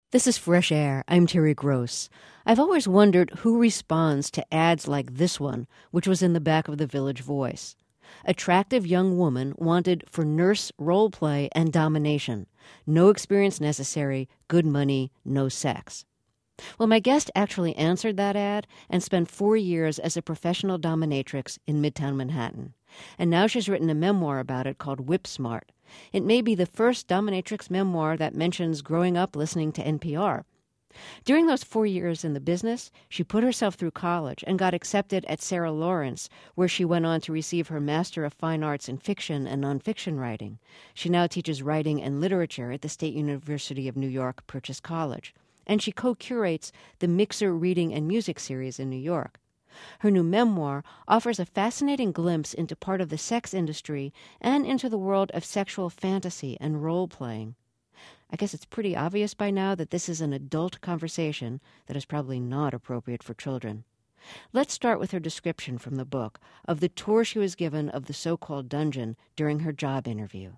This is Fresh Air. I'm Terry Gross. I've always wondered who responds to ads like this one, which was in the back of the Village Voice. Attractive young woman wanted for nurse role play and domination. No experience necessary, good money, no sex. Well, my guest actually answered that ad and spent 4 years as a professional dominatrix in Midtown Manhattan. And now she's written a memoir about it called Whip Smart. It may be the first dominatrix memoir that mentions growing up listening to NPR. During those 4 years in the business, she put herself through college and got accepted at Sarah Lawrence, where she went on to receive her Master of Fine Arts in Fiction and Nonfiction Writing. She now teaches writing and literature at the State University of New York, Purchase College. And she co-curates the Mixer Reading and Music series in New York. Her new memoir offers a fascinating glimpse into part of the sex industry and into the world of sexual fantasy and role-playing. I guess it's pretty obvious by now that this is an adult conversation that is probably not appropriate for children. Let's start with her description from the book of the tour she was given of the so-called dungeon during her job interview.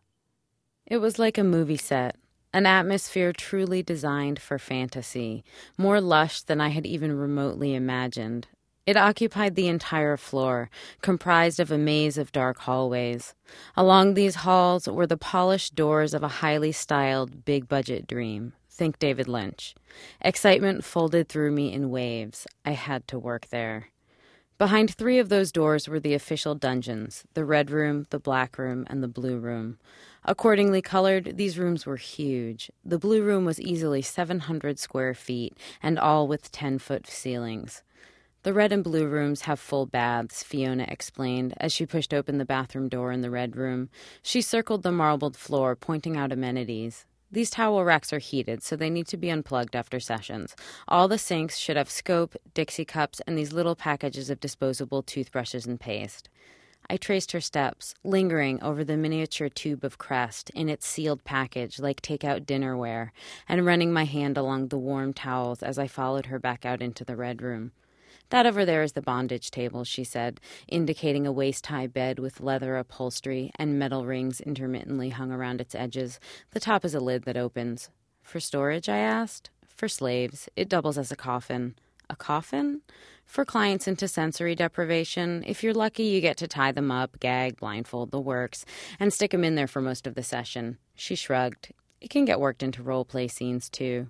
It was like a movie set. An atmosphere truly designed for fantasy, more lush than I had even remotely imagined. It occupied the entire floor, comprised of a maze of dark hallways. Along these halls were the polished doors of a highly styled, big-budget dream. Think David Lynch. Excitement folded through me in waves. I had to work there. Behind 3 of those doors were the official dungeons, the red room, the black room, and the blue room. Accordingly colored, these rooms were huge. The blue room was easily 700 square feet, and all with 10-foot ceilings. The red and blue rooms have full baths, Fiona explained, as she pushed open the bathroom door in the red room. She circled the marbled floor, pointing out amenities. These towel racks are heated, so they need to be unplugged after sessions. All the sinks should have scope, Dixie cups, and these little packages of disposable toothbrushes and paste. I traced her steps, lingering over the miniature tube of Crest in its sealed package like takeout dinnerware, and running my hand along the warm towels as I followed her back out into the red room. That over there is the bondage table, she said, indicating a waist-high bed with leather upholstery and metal rings intermittently hung around its edges. The top is a lid that opens. For storage, I asked. For slaves. It doubles as a coffin. A coffin? For clients into sensory deprivation. If you're lucky, you get to tie them up, gag, blindfold, the works, and stick them in there for most of the session. She shrugged. It can get worked into role-play scenes, too.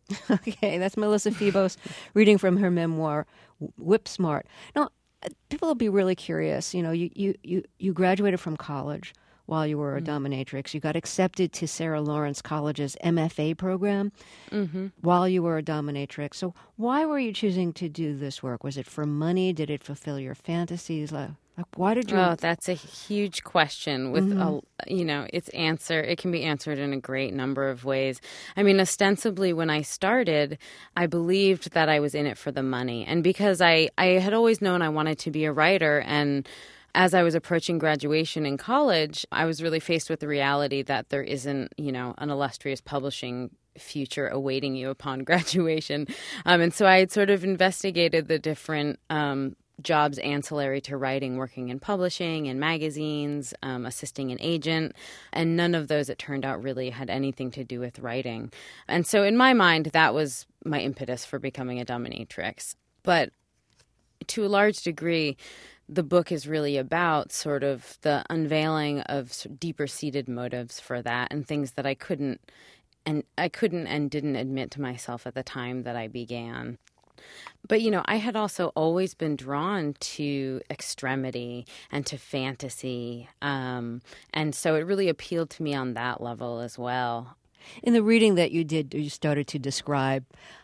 Okay, that's Melissa Febos reading from her memoir, Whip Smart. Now, people will be really curious. You know, you graduated from college while you were a dominatrix. You got accepted to Sarah Lawrence College's MFA program while you were a dominatrix. So why were you choosing to do this work? Was it for money? Did it fulfill your fantasies? Why did you... Oh, that's a huge question with, its answer. It can be answered in a great number of ways. I mean, ostensibly, when I started, I believed that I was in it for the money. And because I had always known I wanted to be a writer, and as I was approaching graduation in college, I was really faced with the reality that there isn't, an illustrious publishing future awaiting you upon graduation. And so I had sort of investigated the different jobs ancillary to writing, working in publishing, in magazines, assisting an agent, and none of those, it turned out, really had anything to do with writing. And so in my mind, that was my impetus for becoming a dominatrix. But to a large degree, the book is really about sort of the unveiling of deeper-seated motives for that and things that I couldn't and didn't admit to myself at the time that I began. But, I had also always been drawn to extremity and to fantasy. And so it really appealed to me on that level as well. In the reading that you did, you started to describe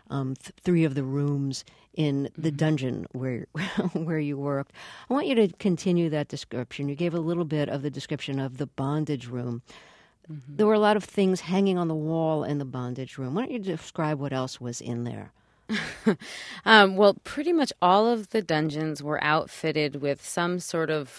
3 of the rooms in the dungeon where you worked. I want you to continue that description. You gave a little bit of the description of the bondage room. There were a lot of things hanging on the wall in the bondage room. Why don't you describe what else was in there? Well, pretty much all of the dungeons were outfitted with some sort of,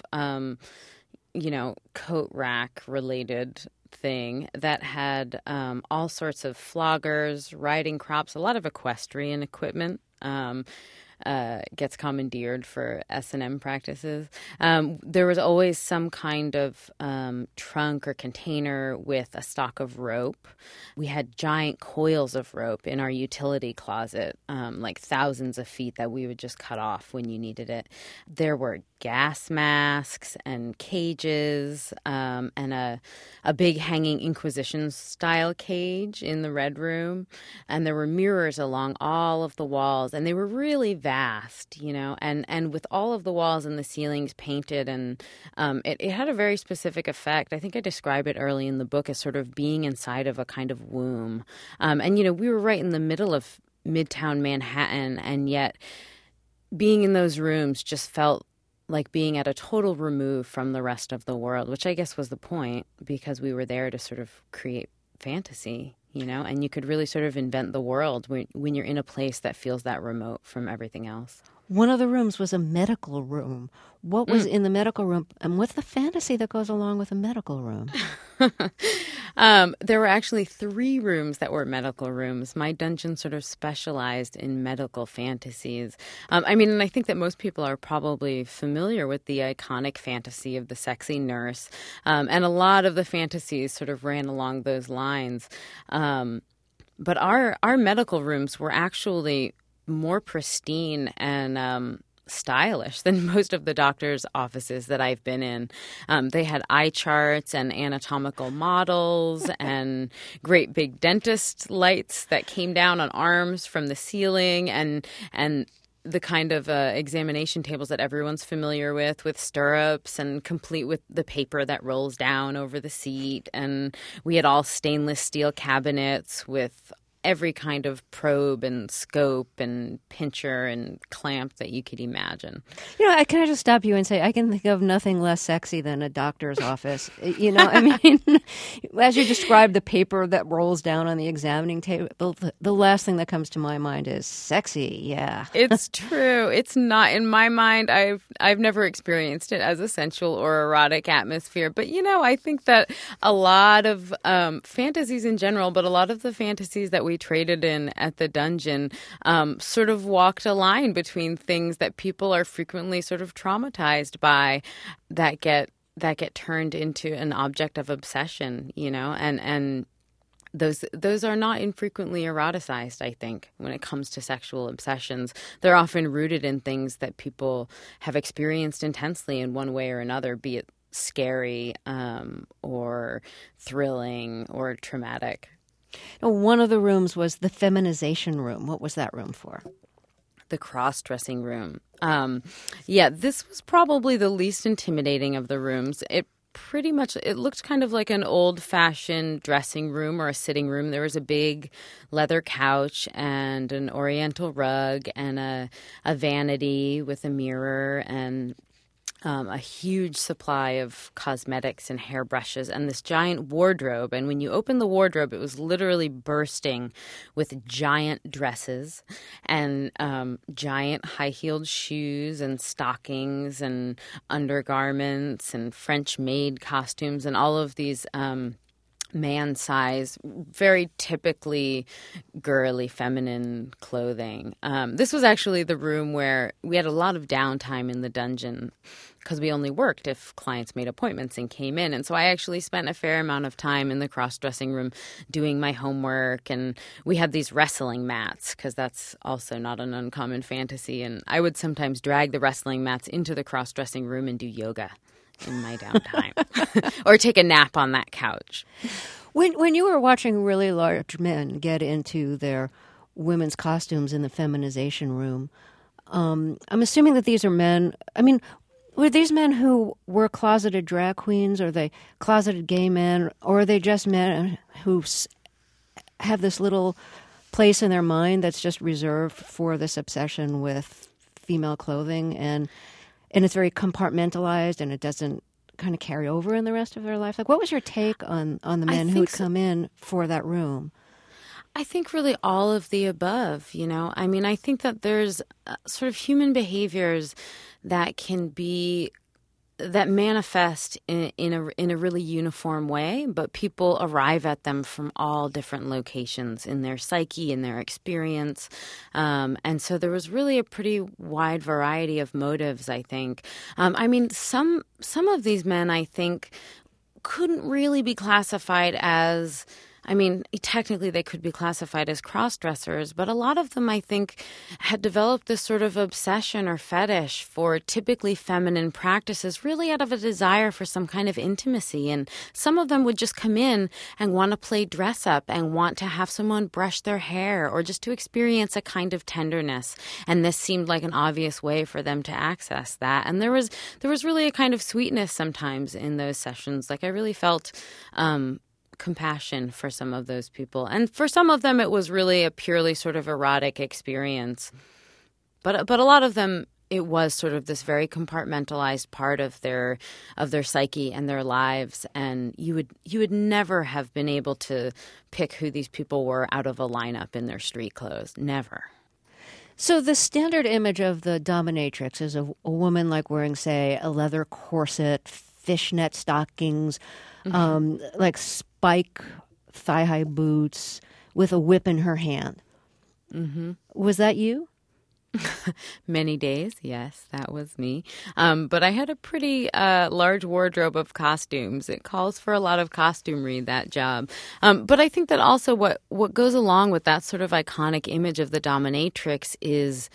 coat rack related thing that had all sorts of floggers, riding crops, a lot of equestrian equipment, gets commandeered for S&M practices. There was always some kind of trunk or container with a stock of rope. We had giant coils of rope in our utility closet, like thousands of feet that we would just cut off when you needed it. There were gas masks and cages, and a big hanging Inquisition-style cage in the Red Room. And there were mirrors along all of the walls, and they were really vast, and with all of the walls and the ceilings painted, and it had a very specific effect. I think I describe it early in the book as sort of being inside of a kind of womb. And we were right in the middle of Midtown Manhattan, and yet being in those rooms just felt like being at a total remove from the rest of the world, which I guess was the point, because we were there to sort of create fantasy, and you could really sort of invent the world when you're in a place that feels that remote from everything else. One of the rooms was a medical room. What was in the medical room, and what's the fantasy that goes along with a medical room? There were actually 3 rooms that were medical rooms. My dungeon sort of specialized in medical fantasies. And I think that most people are probably familiar with the iconic fantasy of the sexy nurse. And a lot of the fantasies sort of ran along those lines. But our medical rooms were actually more pristine and stylish than most of the doctors' offices that I've been in. They had eye charts and anatomical models and great big dentist lights that came down on arms from the ceiling, and the kind of examination tables that everyone's familiar with stirrups and complete with the paper that rolls down over the seat. And we had all stainless steel cabinets with every kind of probe and scope and pincher and clamp that you could imagine. Can I just stop you and say, I can think of nothing less sexy than a doctor's office. As you described the paper that rolls down on the examining table, the last thing that comes to my mind is sexy. Yeah. It's true. It's not, in my mind, I've never experienced it as a sensual or erotic atmosphere. But, I think that a lot of fantasies in general, but a lot of the fantasies that we traded in at the dungeon sort of walked a line between things that people are frequently sort of traumatized by that get turned into an object of obsession, and those are not infrequently eroticized, I think, when it comes to sexual obsessions. They're often rooted in things that people have experienced intensely in one way or another, be it scary or thrilling or traumatic. One of the rooms was the feminization room. What was that room for? The cross-dressing room. This was probably the least intimidating of the rooms. It looked kind of like an old-fashioned dressing room or a sitting room. There was a big leather couch and an oriental rug and a vanity with a mirror and a huge supply of cosmetics and hairbrushes and this giant wardrobe. And when you opened the wardrobe, it was literally bursting with giant dresses and giant high-heeled shoes and stockings and undergarments and French-made costumes and all of these man-size, very typically girly, feminine clothing. This was actually the room where we had a lot of downtime in the dungeon because we only worked if clients made appointments and came in. And so I actually spent a fair amount of time in the cross-dressing room doing my homework. And we had these wrestling mats because that's also not an uncommon fantasy. And I would sometimes drag the wrestling mats into the cross-dressing room and do yoga in my downtime or take a nap on that couch. When you were watching really large men get into their women's costumes in the feminization room, I'm assuming that these are men. Were these men who were closeted drag queens, or are they closeted gay men, or are they just men who have this little place in their mind that's just reserved for this obsession with female clothing, and it's very compartmentalized and it doesn't kind of carry over in the rest of their life? Like, what was your take on the men who would come in for that room? I think really all of the above, I think that there's sort of human behaviors that can be that manifest in a really uniform way, but people arrive at them from all different locations in their psyche, in their experience. And so there was really a pretty wide variety of motives, I think. I mean, some of these men, I think, couldn't really be classified as, I mean, technically they could be classified as cross-dressers, but a lot of them, I think, had developed this sort of obsession or fetish for typically feminine practices, really out of a desire for some kind of intimacy. And some of them would just come in and want to play dress up and want to have someone brush their hair or just to experience a kind of tenderness. And this seemed like an obvious way for them to access that. And there was really a kind of sweetness sometimes in those sessions. Like I really felt compassion for some of those people. And for some of them, it was really a purely sort of erotic experience. But a lot of them, it was sort of this very compartmentalized part of their psyche and their lives. And you would never have been able to pick who these people were out of a lineup in their street clothes. Never. So the standard image of the dominatrix is a woman like wearing, say, a leather corset, fishnet stockings, like spike thigh-high boots with a whip in her hand. Mm-hmm. Was that you? Many days, yes, that was me. But I had a pretty large wardrobe of costumes. It calls for a lot of costumery, that job. But I think that also what goes along with that sort of iconic image of the dominatrix is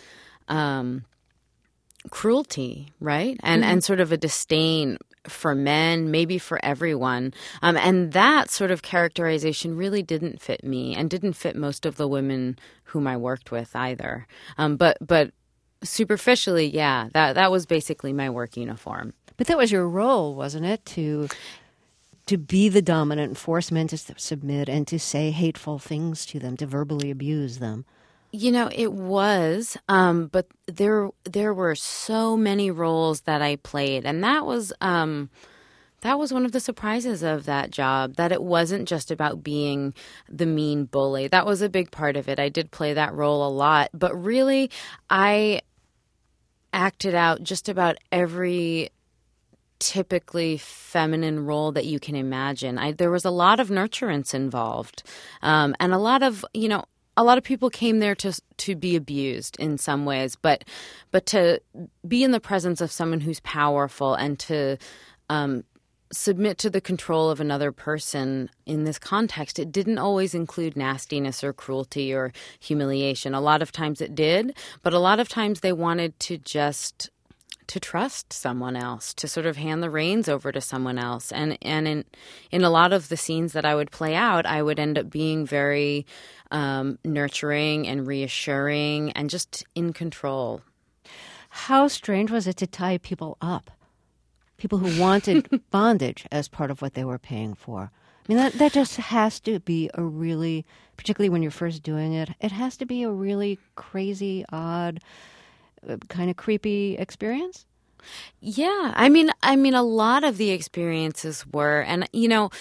cruelty, right? And sort of a disdain for men, maybe for everyone. And that sort of characterization really didn't fit me and didn't fit most of the women whom I worked with either. But superficially, yeah, that was basically my work uniform. But that was your role, wasn't it? To be the dominant, force men to submit and to say hateful things to them, to verbally abuse them. You know, it was, but there were so many roles that I played, and that was one of the surprises of that job, that it wasn't just about being the mean bully. That was a big part of it. I did play that role a lot, but really, I acted out just about every typically feminine role that you can imagine. There was a lot of nurturance involved, and a lot of people came there to be abused in some ways, but to be in the presence of someone who's powerful and to submit to the control of another person in this context, it didn't always include nastiness or cruelty or humiliation. A lot of times it did, but a lot of times they wanted to just to trust someone else, to sort of hand the reins over to someone else. And in a lot of the scenes that I would play out, I would end up being very nurturing and reassuring and just in control. How strange was it to tie people up? People who wanted bondage as part of what they were paying for. I mean, that just has to be a really, particularly when you're first doing it, it has to be a really crazy, odd, kind of creepy experience? Yeah. I mean, a lot of the experiences were, and,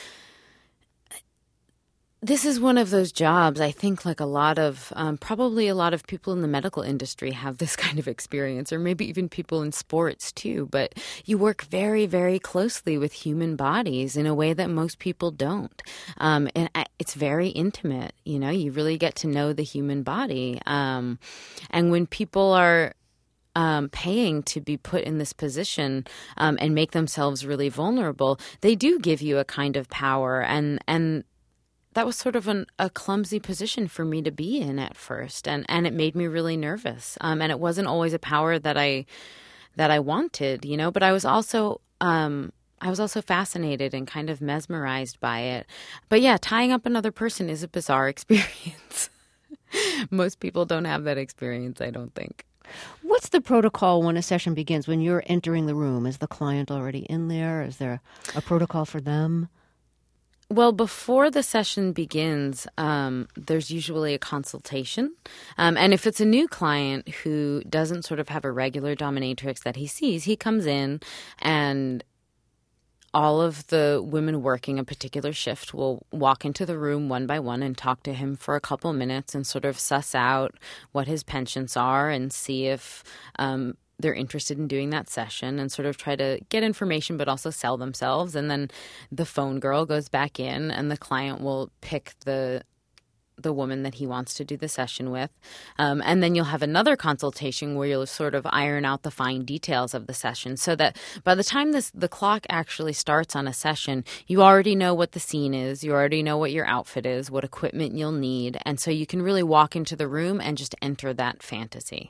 this is one of those jobs, I think, like probably a lot of people in the medical industry have this kind of experience, or maybe even people in sports too. But you work very, very closely with human bodies in a way that most people don't. And it's very intimate, you really get to know the human body. And when people are paying to be put in this position and make themselves really vulnerable, they do give you a kind of power, and that was sort of a clumsy position for me to be in at first, and it made me really nervous. And it wasn't always a power that I wanted, but I was also fascinated and kind of mesmerized by it. But yeah, tying up another person is a bizarre experience. Most people don't have that experience, I don't think. What's the protocol when a session begins, when you're entering the room? Is the client already in there? Is there a protocol for them? Well, before the session begins, there's usually a consultation. And if it's a new client who doesn't sort of have a regular dominatrix that he sees, he comes in and all of the women working a particular shift will walk into the room one by one and talk to him for a couple minutes and sort of suss out what his penchants are and see if they're interested in doing that session and sort of try to get information but also sell themselves. And then the phone girl goes back in and the client will pick the woman that he wants to do the session with. And then you'll have another consultation where you'll sort of iron out the fine details of the session so that by the time the clock actually starts on a session, you already know what the scene is, you already know what your outfit is, what equipment you'll need. And so you can really walk into the room and just enter that fantasy.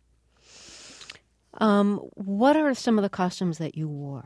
What are some of the costumes that you wore?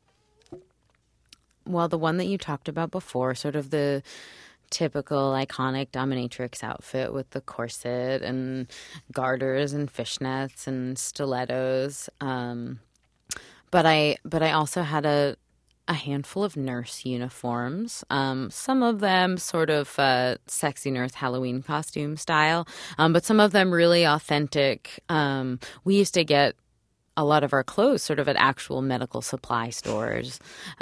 Well, the one that you talked about before, sort of the typical iconic dominatrix outfit with the corset and garters and fishnets and stilettos. But I also had a handful of nurse uniforms. Some of them sort of sexy nurse Halloween costume style, but some of them really authentic. We used to get a lot of our clothes sort of at actual medical supply stores.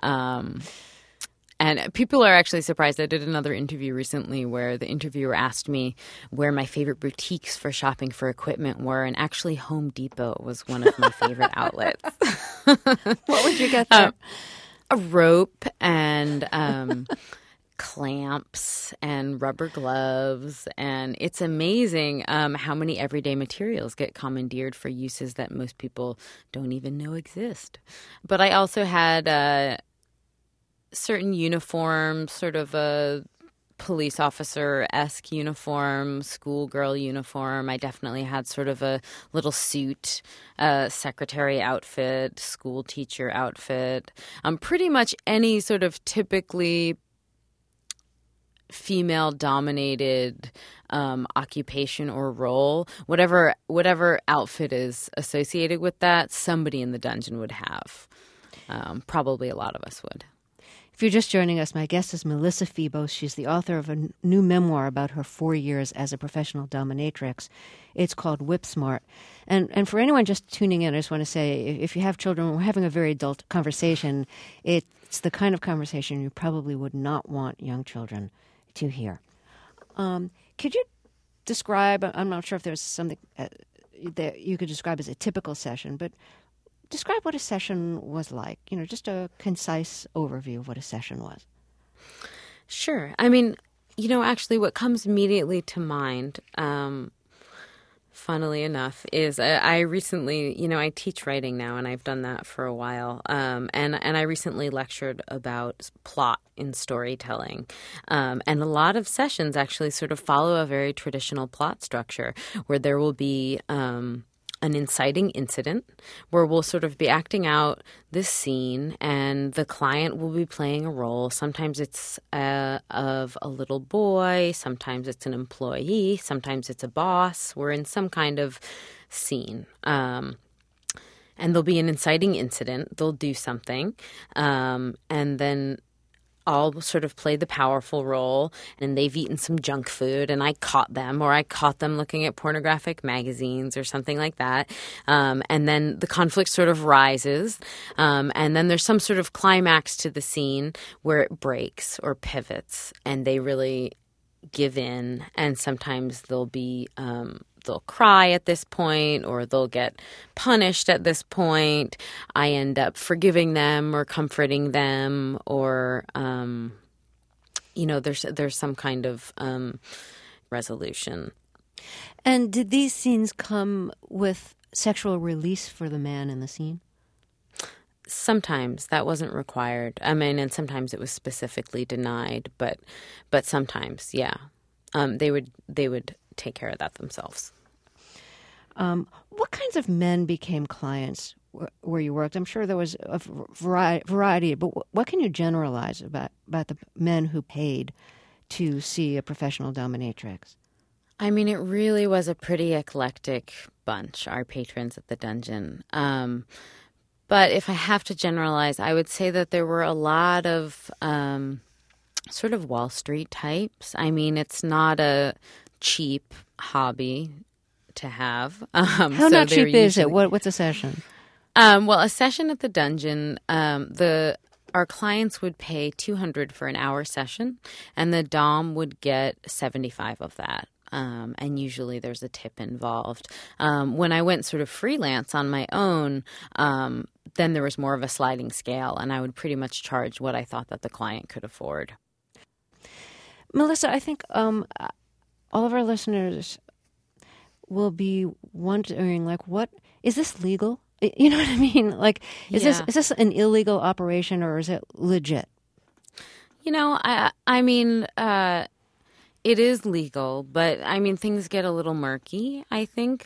And people are actually surprised. I did another interview recently where the interviewer asked me where my favorite boutiques for shopping for equipment were, and actually Home Depot was one of my favorite outlets. What would you get there? A rope and clamps and rubber gloves. And it's amazing how many everyday materials get commandeered for uses that most people don't even know exist. But I also had certain uniforms, sort of a police officer-esque uniform, schoolgirl uniform. I definitely had sort of a little suit, secretary outfit, school teacher outfit. Pretty much any sort of typically female-dominated occupation or role, whatever outfit is associated with that, somebody in the dungeon would have. Probably a lot of us would. If you're just joining us, my guest is Melissa Febos. She's the author of a new memoir about her 4 years as a professional dominatrix. It's called Whip Smart. And for anyone just tuning in, I just want to say, if you have children, we're having a very adult conversation. It's the kind of conversation you probably would not want young children to hear. Could you describe, I'm not sure if there's something that you could describe as a typical session, but describe what a session was like, just a concise overview of what a session was. Sure. I mean, actually what comes immediately to mind, funnily enough, is I recently, I teach writing now, and I've done that for a while. And I recently lectured about plot in storytelling. And a lot of sessions actually sort of follow a very traditional plot structure where there will be an inciting incident where we'll sort of be acting out this scene and the client will be playing a role. Sometimes it's of a little boy, sometimes it's an employee, sometimes it's a boss. We're in some kind of scene. And there'll be an inciting incident. They'll do something. And then I'll sort of play the powerful role, and they've eaten some junk food, and I caught them, or I caught them looking at pornographic magazines or something like that. And then the conflict sort of rises, and then there's some sort of climax to the scene where it breaks or pivots, and they really give in, and sometimes they'll cry at this point, or they'll get punished at this point. I end up forgiving them or comforting them, or there's some kind of resolution. And did these scenes come with sexual release for the man in the scene? Sometimes that wasn't required. I mean, and sometimes it was specifically denied, but sometimes, yeah, they would take care of that themselves. What kinds of men became clients where you worked? I'm sure there was a variety, but what can you generalize about the men who paid to see a professional dominatrix? I mean, it really was a pretty eclectic bunch, our patrons at the dungeon. But if I have to generalize, I would say that there were a lot of sort of Wall Street types. I mean, it's not a cheap hobby to have. How not cheap is it? What's a session? Well, a session at the dungeon, our clients would pay $200 for an hour session, and the dom would get $75 of that. and usually there's a tip involved. When I went sort of freelance on my own, then there was more of a sliding scale, and I would pretty much charge what I thought that the client could afford. Melissa, I think all of our listeners will be wondering, like, what is this legal? You know what I mean? Like, is this an illegal operation, or is it legit? You know, I mean, it is legal, but I mean, things get a little murky, I think.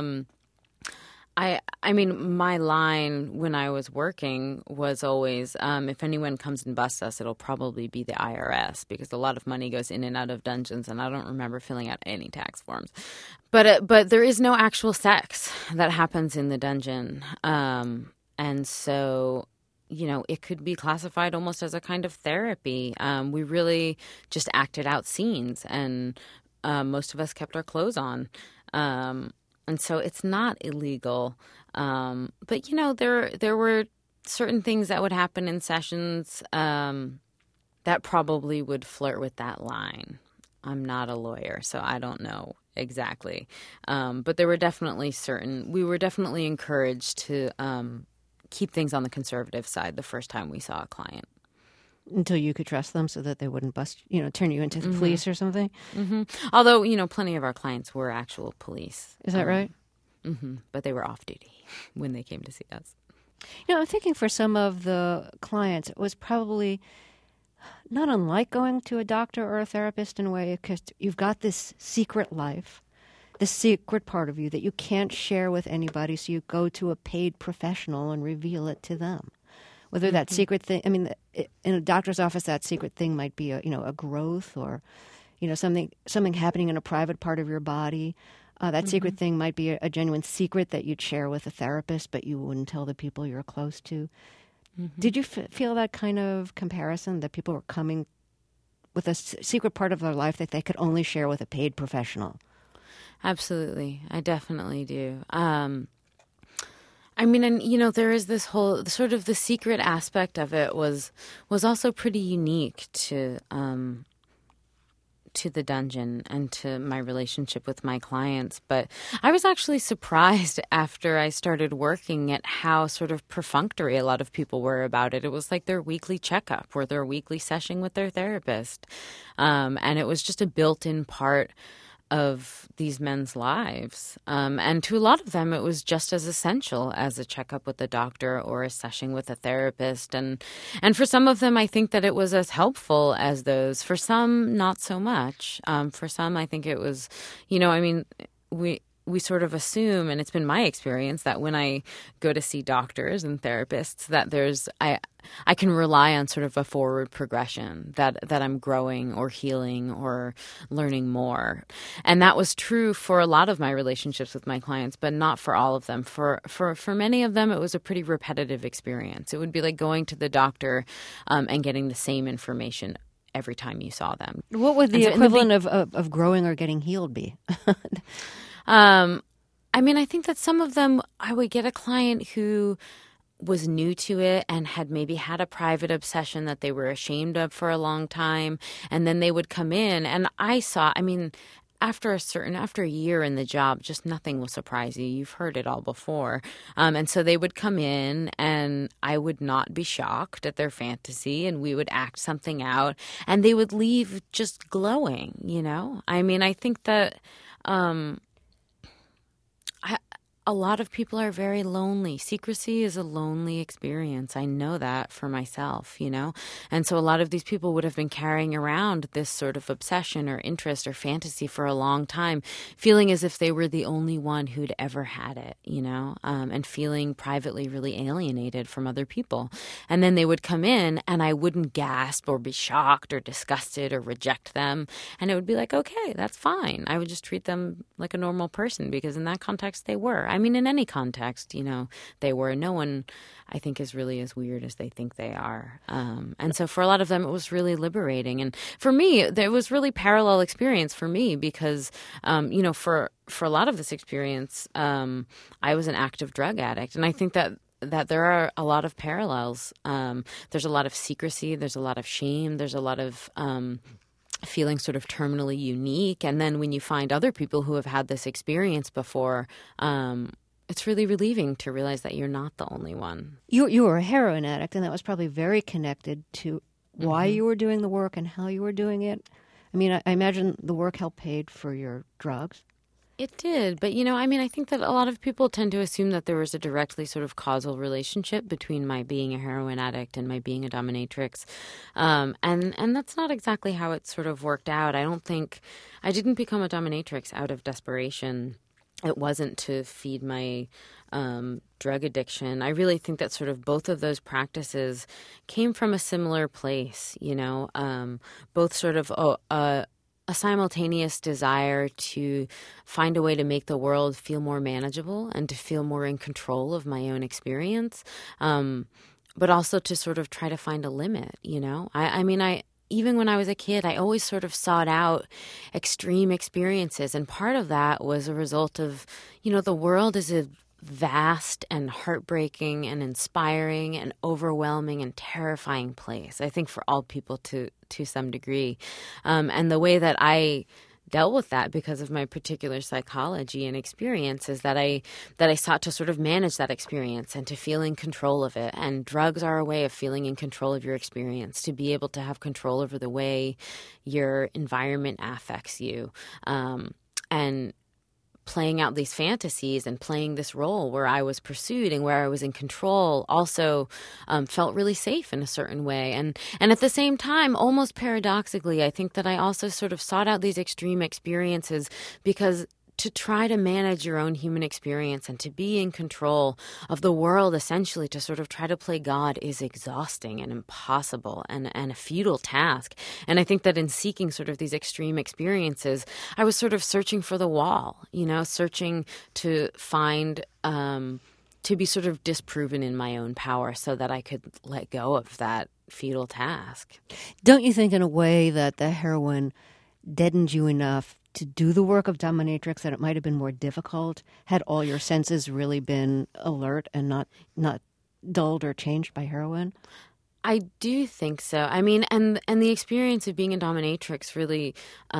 I mean, my line when I was working was always, if anyone comes and busts us, it'll probably be the IRS, because a lot of money goes in and out of dungeons, and I don't remember filling out any tax forms. But there is no actual sex that happens in the dungeon, and so, you know, it could be classified almost as a kind of therapy. We really just acted out scenes, and most of us kept our clothes on. And so it's not illegal. But, you know, there were certain things that would happen in sessions that probably would flirt with that line. I'm not a lawyer, so I don't know exactly. But there were definitely we were definitely encouraged to keep things on the conservative side the first time we saw a client. Until you could trust them so that they wouldn't turn you into the police or something? Mm-hmm. Although, you know, plenty of our clients were actual police. Is that right? Mm-hmm. But they were off duty when they came to see us. You know, I'm thinking for some of the clients, it was probably not unlike going to a doctor or a therapist in a way, because you've got this secret life, this secret part of you that you can't share with anybody, so you go to a paid professional and reveal it to them. Whether that secret thing, I mean, in a doctor's office, that secret thing might be a growth, or, you know, something happening in a private part of your body. That secret thing might be a genuine secret that you'd share with a therapist, but you wouldn't tell the people you're close to. Did you feel that kind of comparison, that people were coming with a secret part of their life that they could only share with a paid professional? Absolutely. I definitely do. I mean, and, you know, there is this whole sort of the secret aspect of it was also pretty unique to the dungeon and to my relationship with my clients. But I was actually surprised after I started working at how sort of perfunctory a lot of people were about it. It was like their weekly checkup or their weekly session with their therapist. And it was just a built-in part of these men's lives. And to a lot of them, it was just as essential as a checkup with a doctor or a session with a therapist. And for some of them, I think that it was as helpful as those. For some, not so much. For some, I think it was, you know, I mean, we sort of assume, and it's been my experience, that when I go to see doctors and therapists, that I can rely on sort of a forward progression, that I'm growing or healing or learning more. And that was true for a lot of my relationships with my clients, but not for all of them. For many of them, it was a pretty repetitive experience. It would be like going to the doctor and getting the same information every time you saw them. What would the equivalent of growing or getting healed be? I mean, I think that some of them, I would get a client who was new to it and had maybe had a private obsession that they were ashamed of for a long time. And then they would come in, and after a year in the job, just nothing will surprise you. You've heard it all before. And so they would come in, and I would not be shocked at their fantasy, and we would act something out, and they would leave just glowing, you know? I mean, I think that a lot of people are very lonely. Secrecy is a lonely experience. I know that for myself, you know? And so a lot of these people would have been carrying around this sort of obsession or interest or fantasy for a long time, feeling as if they were the only one who'd ever had it, you know? And feeling privately really alienated from other people. And then they would come in, and I wouldn't gasp or be shocked or disgusted or reject them. And it would be like, okay, that's fine. I would just treat them like a normal person, because in that context they were. I mean, in any context, you know, they were. No one, I think, is really as weird as they think they are. And so for a lot of them, it was really liberating. And for me, there was really parallel experience for me because, you know, for a lot of this experience, I was an active drug addict. And I think that there are a lot of parallels. There's a lot of secrecy. There's a lot of shame. There's a lot of feeling sort of terminally unique. And then when you find other people who have had this experience before, it's really relieving to realize that you're not the only one. You were a heroin addict, and that was probably very connected to why Mm-hmm. you were doing the work and how you were doing it. I mean, I imagine the work helped paid for your drugs. It did. But, I think that a lot of people tend to assume that there was a directly sort of causal relationship between my being a heroin addict and my being a dominatrix. And that's not exactly how it sort of worked out. I didn't become a dominatrix out of desperation. It wasn't to feed my drug addiction. I really think that sort of both of those practices came from a similar place, both sort of a simultaneous desire to find a way to make the world feel more manageable and to feel more in control of my own experience, but also to sort of try to find a limit, even when I was a kid, I always sort of sought out extreme experiences. And part of that was a result of, the world is a vast and heartbreaking and inspiring and overwhelming and terrifying place, I think, for all people to some degree. And the way that I dealt with that, because of my particular psychology and experience, is that I sought to sort of manage that experience and to feel in control of it. And drugs are a way of feeling in control of your experience, to be able to have control over the way your environment affects you. And playing out these fantasies and playing this role where I was pursued and where I was in control also felt really safe in a certain way. And at the same time, almost paradoxically, I think that I also sort of sought out these extreme experiences because to try to manage your own human experience and to be in control of the world, essentially to sort of try to play God, is exhausting and impossible and a futile task. And I think that in seeking sort of these extreme experiences, I was sort of searching for the wall, searching to find, to be sort of disproven in my own power so that I could let go of that futile task. Don't you think in a way that the heroin deadened you enough to do the work of dominatrix that it might have been more difficult had all your senses really been alert and not dulled or changed by heroin? I do think so. I mean, and the experience of being a dominatrix really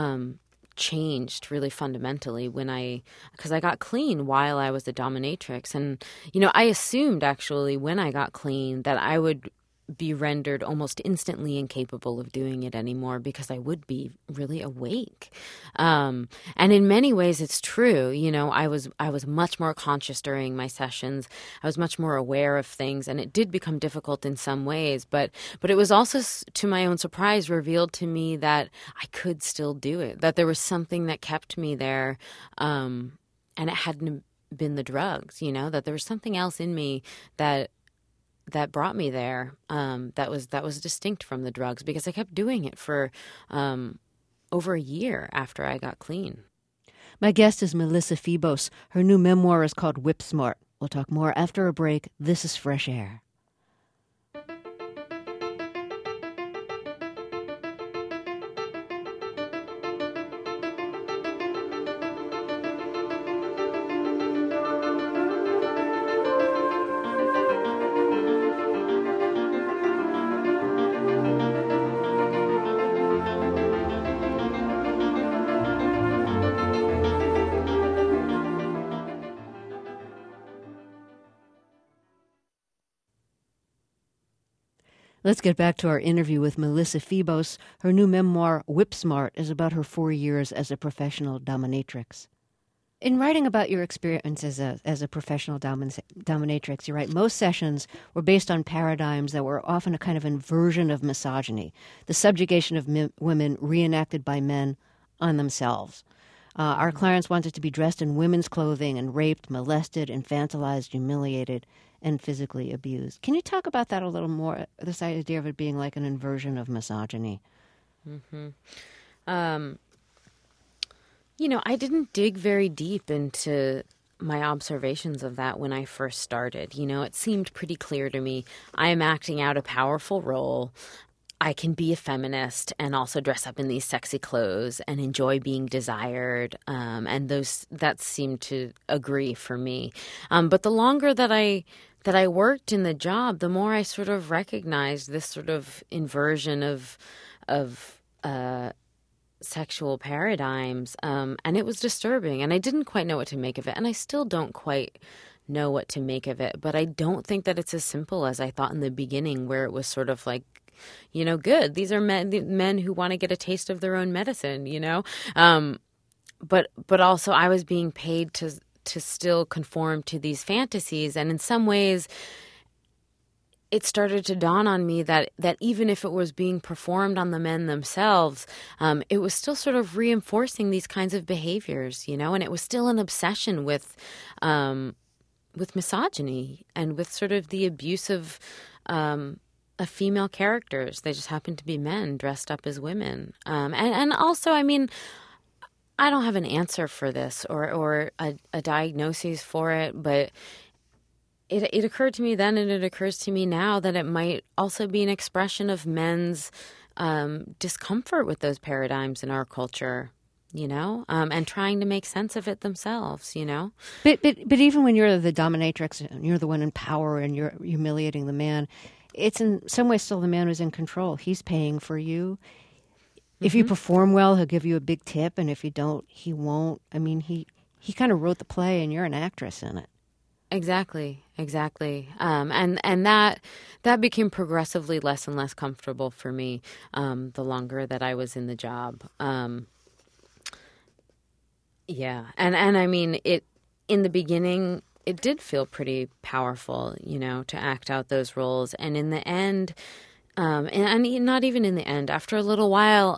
changed really fundamentally because I got clean while I was a dominatrix. And, I assumed actually when I got clean that I would be rendered almost instantly incapable of doing it anymore because I would be really awake. And in many ways it's true. I was much more conscious during my sessions. I was much more aware of things, and it did become difficult in some ways, but it was also, to my own surprise, revealed to me that I could still do it, that there was something that kept me there, and it hadn't been the drugs, that there was something else in me that brought me there, that was distinct from the drugs, because I kept doing it for over a year after I got clean. My guest is Melissa Febos. Her new memoir is called Whip Smart. We'll talk more after a break. This is Fresh Air. Let's get back to our interview with Melissa Febos. Her new memoir, Whip Smart, is about her 4 years as a professional dominatrix. In writing about your experience as a professional dominatrix, you write, most sessions were based on paradigms that were often a kind of inversion of misogyny, the subjugation of women reenacted by men on themselves. Our clients wanted to be dressed in women's clothing and raped, molested, infantilized, humiliated, and physically abused. Can you talk about that a little more, this idea of it being like an inversion of misogyny? Mm-hmm. I didn't dig very deep into my observations of that when I first started. It seemed pretty clear to me. I am acting out a powerful role. I can be a feminist and also dress up in these sexy clothes and enjoy being desired. And that seemed to agree for me. But the longer that I worked in the job, the more I sort of recognized this sort of inversion of sexual paradigms, and it was disturbing, and I didn't quite know what to make of it, and I still don't quite know what to make of it, but I don't think that it's as simple as I thought in the beginning, where it was sort of like, good. These are men who want to get a taste of their own medicine, but also I was being paid to still conform to these fantasies, and in some ways it started to dawn on me that even if it was being performed on the men themselves, it was still sort of reinforcing these kinds of behaviors, and it was still an obsession with misogyny and with sort of the abuse of female characters. They just happened to be men dressed up as women. And also, I mean, I don't have an answer for this or a diagnosis for it, but it occurred to me then, and it occurs to me now, that it might also be an expression of men's discomfort with those paradigms in our culture, and trying to make sense of it themselves, But even when you're the dominatrix and you're the one in power and you're humiliating the man, it's in some ways still the man who's in control. He's paying for you. If you perform well, he'll give you a big tip, and if you don't, he won't. I mean, he kind of wrote the play, and you're an actress in it. Exactly. And that became progressively less and less comfortable for me the longer that I was in the job. Yeah. And I mean, in the beginning, it did feel pretty powerful, to act out those roles. And in the end, and not even in the end, after a little while,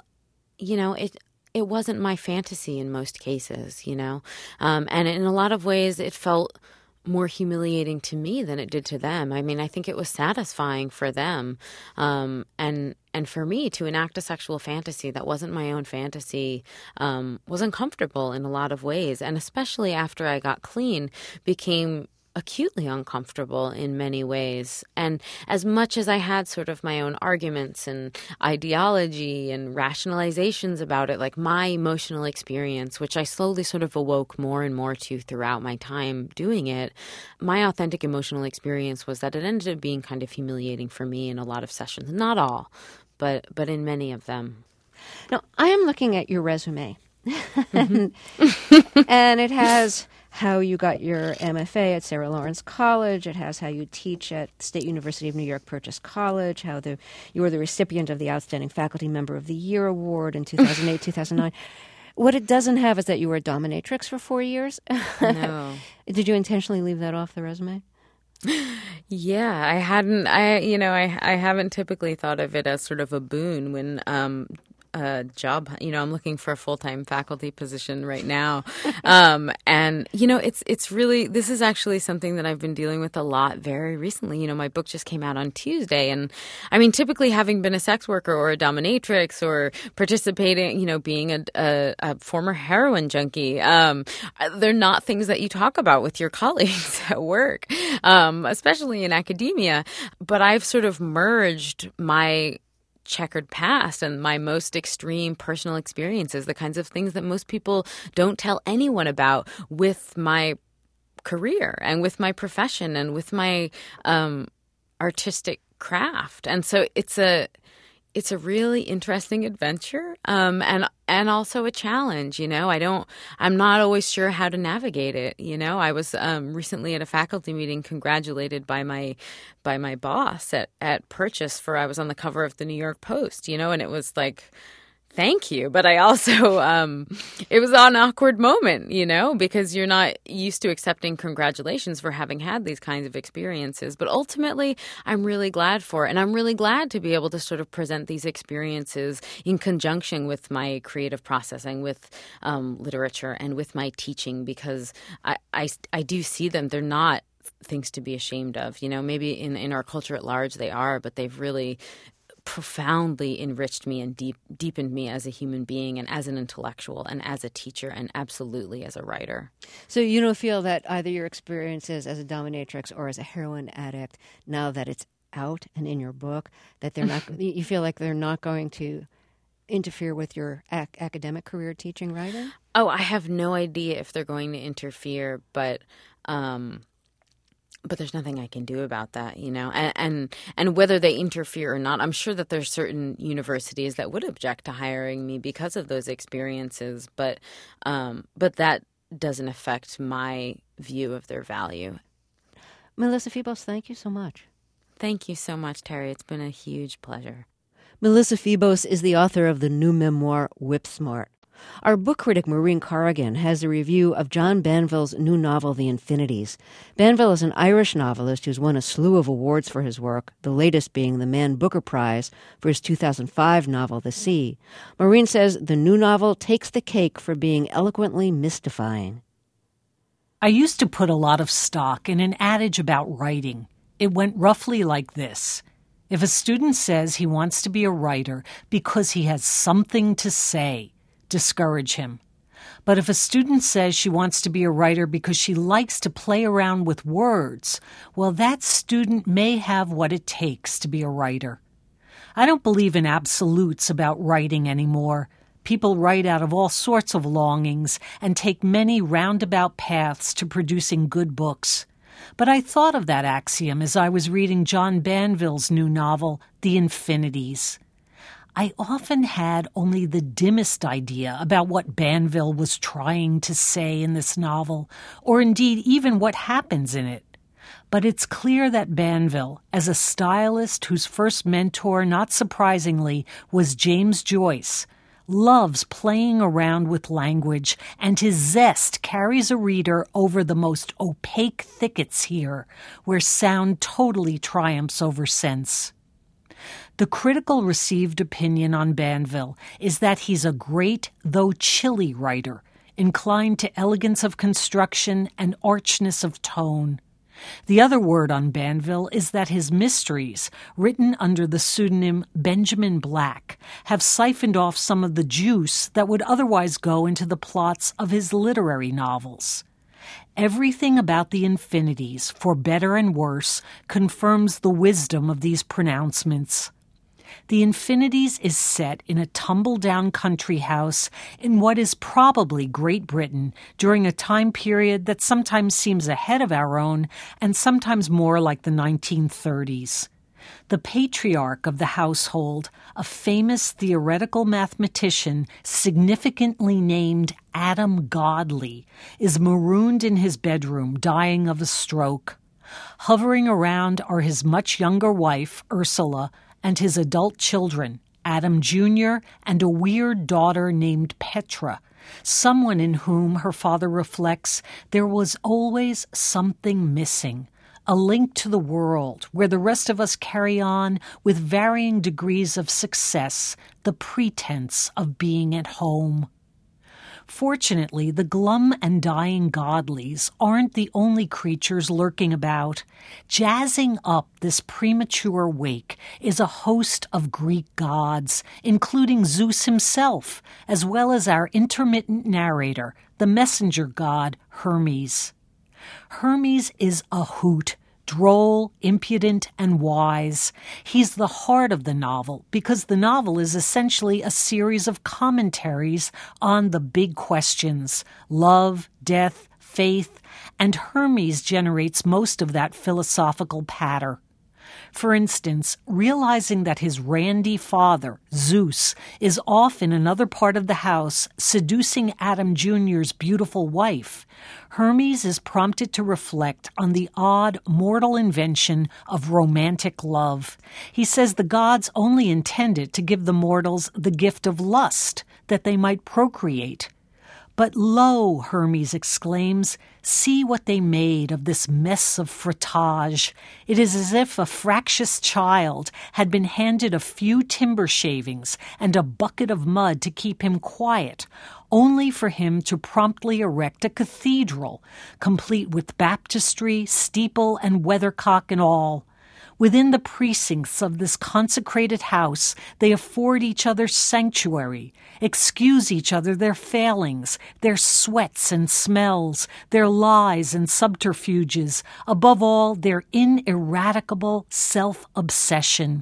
it wasn't my fantasy in most cases, and in a lot of ways it felt more humiliating to me than it did to them. I mean, I think it was satisfying for them, and for me to enact a sexual fantasy that wasn't my own fantasy was uncomfortable in a lot of ways, and especially after I got clean, became acutely uncomfortable in many ways. And as much as I had sort of my own arguments and ideology and rationalizations about it, like my emotional experience, which I slowly sort of awoke more and more to throughout my time doing it, my authentic emotional experience was that it ended up being kind of humiliating for me in a lot of sessions. Not all, but in many of them. Now, I am looking at your resume, and it has how you got your MFA at Sarah Lawrence College. It has how you teach at State University of New York Purchase College, how you were the recipient of the Outstanding Faculty Member of the Year Award in 2008, 2009. What it doesn't have is that you were a dominatrix for 4 years. No. Did you intentionally leave that off the resume? Yeah, I hadn't. I haven't typically thought of it as sort of a boon when job. I'm looking for a full-time faculty position right now. And it's really, this is actually something that I've been dealing with a lot very recently. My book just came out on Tuesday. And I mean, typically having been a sex worker or a dominatrix or participating, being a former heroin junkie, they're not things that you talk about with your colleagues at work, especially in academia. But I've sort of merged my checkered past and my most extreme personal experiences, the kinds of things that most people don't tell anyone about, with my career and with my profession and with my artistic craft. And so it's a really interesting adventure, and also a challenge. I'm not always sure how to navigate it. I was recently at a faculty meeting, congratulated by my boss at Purchase for I was on the cover of the New York Post. And it was like, thank you. But I also, it was an awkward moment, because you're not used to accepting congratulations for having had these kinds of experiences. But ultimately, I'm really glad for it. And I'm really glad to be able to sort of present these experiences in conjunction with my creative processing, with literature, and with my teaching, because I do see them. They're not things to be ashamed of. Maybe in our culture at large they are, but they've really profoundly enriched me and deepened me as a human being and as an intellectual and as a teacher and absolutely as a writer. So you don't feel that either your experiences as a dominatrix or as a heroin addict, now that it's out and in your book, that they're not, you feel like they're not going to interfere with your academic career teaching writing? Oh, I have no idea if they're going to interfere, but But there's nothing I can do about that, and whether they interfere or not, I'm sure that there's certain universities that would object to hiring me because of those experiences. But that doesn't affect my view of their value. Melissa Febos, thank you so much. Thank you so much, Terry. It's been a huge pleasure. Melissa Febos is the author of the new memoir, Whip Smart. Our book critic, Maureen Corrigan, has a review of John Banville's new novel, The Infinities. Banville is an Irish novelist who's won a slew of awards for his work, the latest being the Man Booker Prize for his 2005 novel, The Sea. Maureen says the new novel takes the cake for being eloquently mystifying. I used to put a lot of stock in an adage about writing. It went roughly like this. If a student says he wants to be a writer because he has something to say, discourage him. But if a student says she wants to be a writer because she likes to play around with words, well, that student may have what it takes to be a writer. I don't believe in absolutes about writing anymore. People write out of all sorts of longings and take many roundabout paths to producing good books. But I thought of that axiom as I was reading John Banville's new novel, The Infinities. I often had only the dimmest idea about what Banville was trying to say in this novel, or indeed even what happens in it. But it's clear that Banville, as a stylist whose first mentor, not surprisingly, was James Joyce, loves playing around with language, and his zest carries a reader over the most opaque thickets here, where sound totally triumphs over sense. The critical received opinion on Banville is that he's a great, though chilly writer, inclined to elegance of construction and archness of tone. The other word on Banville is that his mysteries, written under the pseudonym Benjamin Black, have siphoned off some of the juice that would otherwise go into the plots of his literary novels. Everything about The Infinities, for better and worse, confirms the wisdom of these pronouncements. The Infinities is set in a tumble-down country house in what is probably Great Britain during a time period that sometimes seems ahead of our own and sometimes more like the 1930s. The patriarch of the household, a famous theoretical mathematician significantly named Adam Godley, is marooned in his bedroom, dying of a stroke. Hovering around are his much younger wife, Ursula, and his adult children, Adam Jr. and a weird daughter named Petra, someone in whom, her father reflects, there was always something missing, a link to the world where the rest of us carry on with varying degrees of success, the pretense of being at home. Fortunately, the glum and dying Godleys aren't the only creatures lurking about. Jazzing up this premature wake is a host of Greek gods, including Zeus himself, as well as our intermittent narrator, the messenger god Hermes. Hermes is a hoot, droll, impudent, and wise. He's the heart of the novel because the novel is essentially a series of commentaries on the big questions: love, death, faith, and Hermes generates most of that philosophical patter. For instance, realizing that his randy father, Zeus, is off in another part of the house seducing Adam Jr.'s beautiful wife, Hermes is prompted to reflect on the odd mortal invention of romantic love. He says the gods only intended to give the mortals the gift of lust, that they might procreate. But lo, Hermes exclaims, see what they made of this mess of frottage. It is as if a fractious child had been handed a few timber shavings and a bucket of mud to keep him quiet, only for him to promptly erect a cathedral, complete with baptistry, steeple, and weathercock and all. Within the precincts of this consecrated house, they afford each other sanctuary, excuse each other their failings, their sweats and smells, their lies and subterfuges, above all, their ineradicable self-obsession.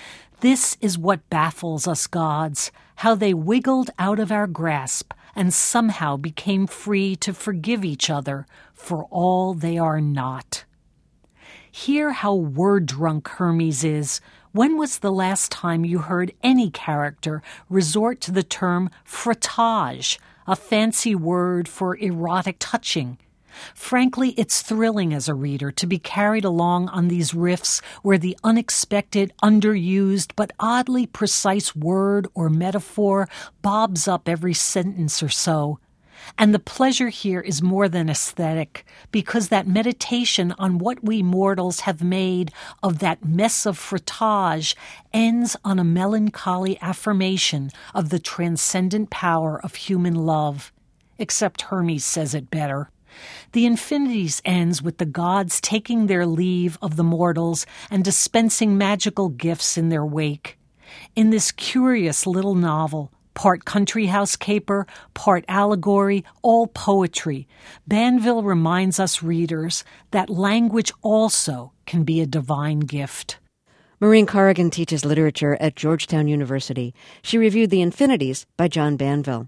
This is what baffles us gods, how they wiggled out of our grasp and somehow became free to forgive each other for all they are not. Hear how word-drunk Hermes is. When was the last time you heard any character resort to the term frottage, a fancy word for erotic touching? Frankly, it's thrilling as a reader to be carried along on these riffs where the unexpected, underused, but oddly precise word or metaphor bobs up every sentence or so. And the pleasure here is more than aesthetic, because that meditation on what we mortals have made of that mess of frottage ends on a melancholy affirmation of the transcendent power of human love. Except Hermes says it better. The Infinities ends with the gods taking their leave of the mortals and dispensing magical gifts in their wake. In this curious little novel, part country house caper, part allegory, all poetry, Banville reminds us readers that language also can be a divine gift. Maureen Corrigan teaches literature at Georgetown University. She reviewed The Infinities by John Banville.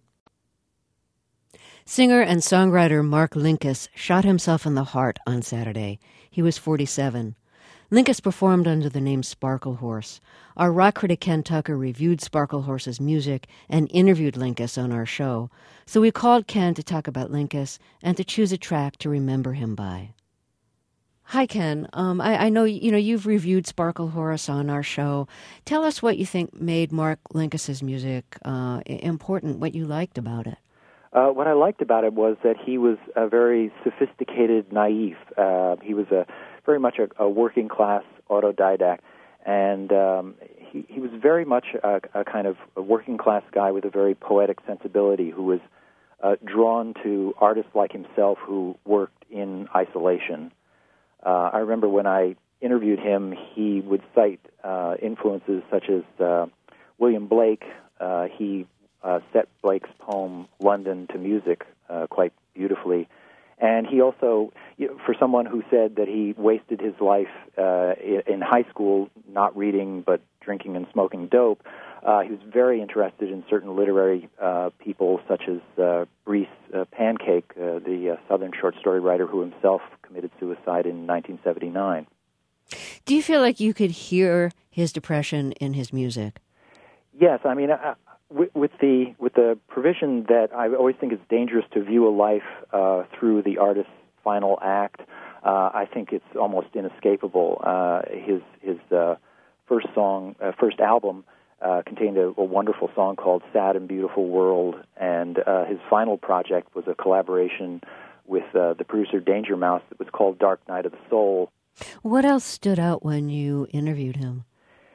Singer and songwriter Mark Linkous shot himself in the heart on Saturday. He was 47. Linkous performed under the name Sparklehorse. Our rock critic Ken Tucker reviewed Sparklehorse's music and interviewed Linkous on our show. So we called Ken to talk about Linkous and to choose a track to remember him by. Hi, Ken. I know you've reviewed Sparklehorse on our show. Tell us what you think made Mark Linkous's music important, what you liked about it. What I liked about it was that he was a very sophisticated, naive. He was very much a working-class autodidact, and he was very much a kind of a working-class guy with a very poetic sensibility who was drawn to artists like himself who worked in isolation. I remember when I interviewed him, he would cite influences such as William Blake. He set Blake's poem London to music quite beautifully. And he also, for someone who said that he wasted his life in high school not reading but drinking and smoking dope, he was very interested in certain literary people such as Brees Pancake, the Southern short story writer who himself committed suicide in 1979. Do you feel like you could hear his depression in his music? Yes, I mean, with the provision that I always think it's dangerous to view a life through the artist's final act, I think it's almost inescapable. His first album contained a wonderful song called "Sad and Beautiful World," and his final project was a collaboration with the producer Danger Mouse that was called "Dark Night of the Soul." What else stood out when you interviewed him?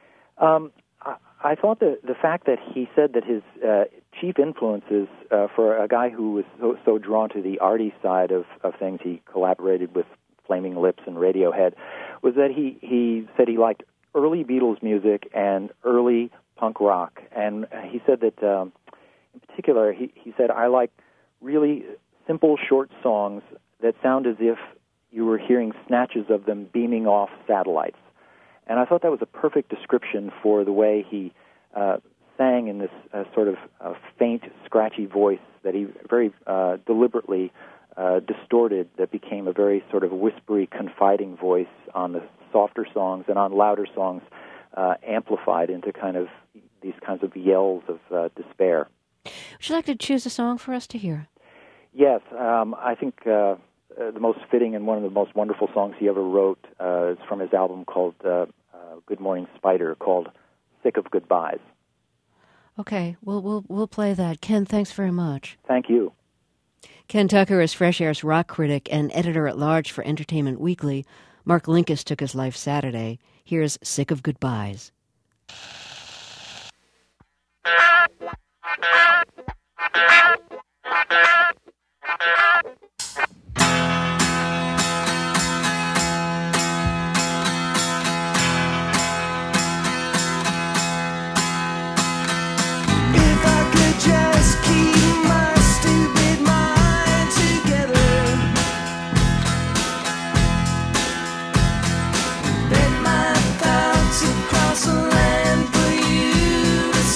I thought the fact that he said that his chief influences for a guy who was so drawn to the arty side of things, he collaborated with Flaming Lips and Radiohead, was that he said he liked early Beatles music and early punk rock. And he said that, in particular, he said, I like really simple, short songs that sound as if you were hearing snatches of them beaming off satellites. And I thought that was a perfect description for the way he sang in this sort of faint, scratchy voice that he very deliberately distorted, that became a very sort of whispery, confiding voice on the softer songs, and on louder songs amplified into kind of these kinds of yells of despair. Would you like to choose a song for us to hear? Yes, I think the most fitting and one of the most wonderful songs he ever wrote is from his album called Good Morning Spider, called "Sick of Goodbyes." Okay, we'll play that. Ken, thanks very much. Thank you. Ken Tucker is Fresh Air's rock critic and editor-at-large for Entertainment Weekly. Mark Linkous took his life Saturday. Here's "Sick of Goodbyes."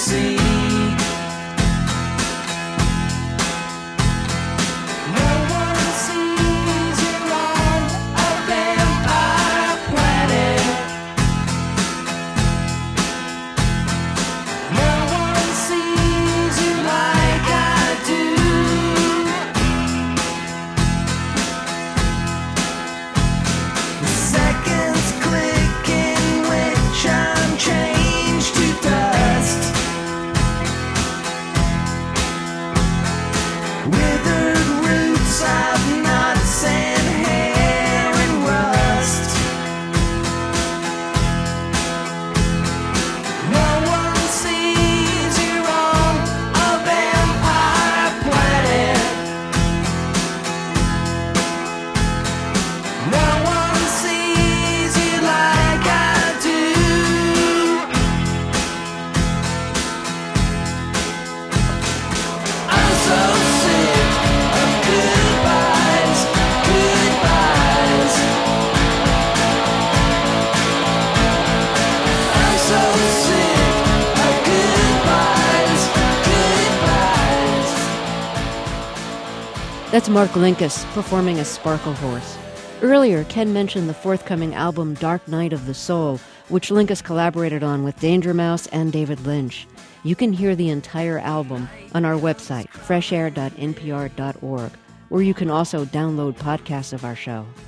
No one That's Mark Linkous performing as Sparkle Horse. Earlier, Ken mentioned the forthcoming album Dark Night of the Soul, which Linkous collaborated on with Danger Mouse and David Lynch. You can hear the entire album on our website, freshair.npr.org, where you can also download podcasts of our show.